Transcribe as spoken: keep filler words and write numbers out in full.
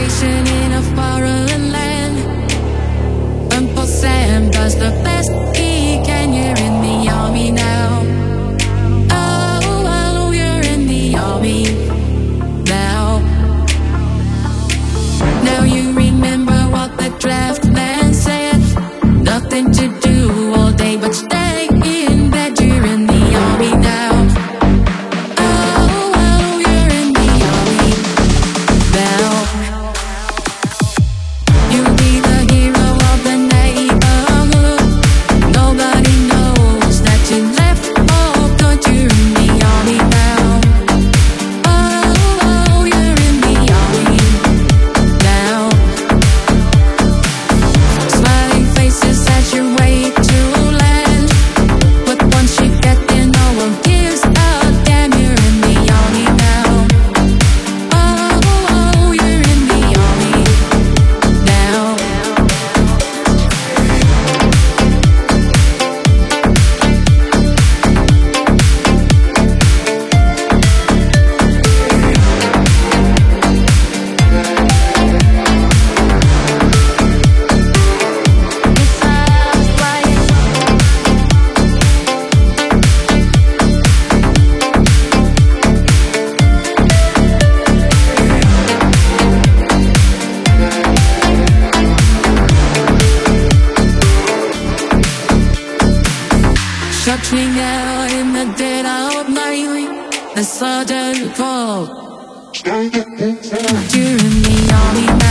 nation in a foreign land. Uncle Sam does the best he can. You're in the army now. Oh, oh, you're in the army now. Now you remember what the draft man said. Nothing to do all day but stay in bed. You're in the army now. Oh, oh, you're in the army now. You'll be the hero of the neighborhood. Nobody knows that you left for good. You're in the army now. Oh, oh, you're in the army now. Smiling faces as you wait to land. But once you get there, no one gives a damn. You're in the army now. Oh, oh, you're in the army now. Shutting out in the dead of night, the sudden call. You're in the army now.